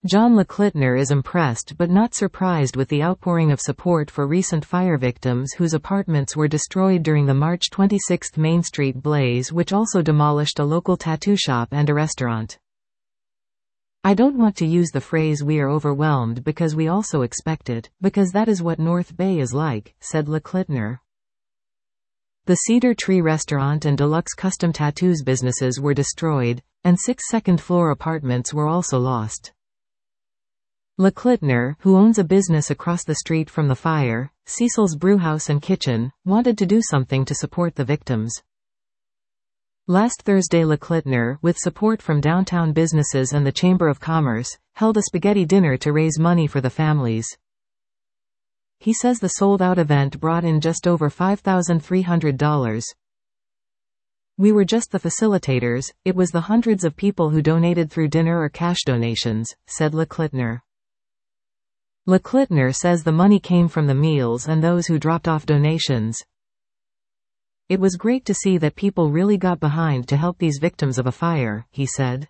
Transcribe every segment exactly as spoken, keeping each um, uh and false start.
John Leclitner is impressed but not surprised with the outpouring of support for recent fire victims whose apartments were destroyed during the March twenty-sixth Main Street blaze, which also demolished a local tattoo shop and a restaurant. "I don't want to use the phrase we are overwhelmed because we also expect it, because that is what North Bay is like," said Leclitner. The Cedar Tree restaurant and Deluxe Custom Tattoos businesses were destroyed, and six second-floor apartments were also lost. Leclitner, who owns a business across the street from the fire, Cecil's Brewhouse and Kitchen, wanted to do something to support the victims. Last Thursday, Leclitner, with support from downtown businesses and the Chamber of Commerce, held a spaghetti dinner to raise money for the families. He says the sold-out event brought in just over five thousand three hundred dollars. "We were just the facilitators, it was the hundreds of people who donated through dinner or cash donations," said Leclitner. Leclitner says the money came from the meals and those who dropped off donations. "It was great to see that people really got behind to help these victims of a fire," he said.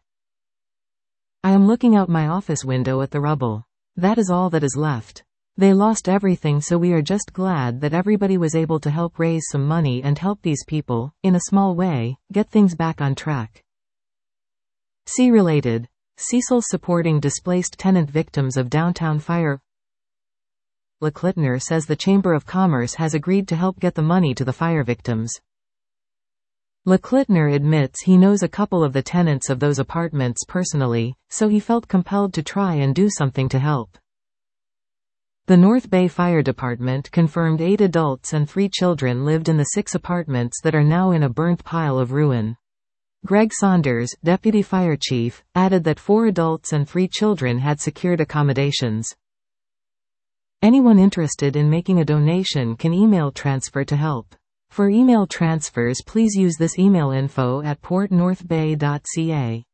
"I am looking out my office window at the rubble. That is all that is left. They lost everything, so we are just glad that everybody was able to help raise some money and help these people, in a small way, get things back on track." See related. Cecil supporting displaced tenant victims of downtown fire. Leclitner says the Chamber of Commerce has agreed to help get the money to the fire victims. Leclitner admits he knows a couple of the tenants of those apartments personally, so he felt compelled to try and do something to help. The North Bay Fire Department confirmed eight adults and three children lived in the six apartments that are now in a burnt pile of ruin. Greg Saunders, deputy fire chief, added that four adults and three children had secured accommodations. Anyone interested in making a donation can email transfer to help. For email transfers, please use this email: info at port north bay dot c a.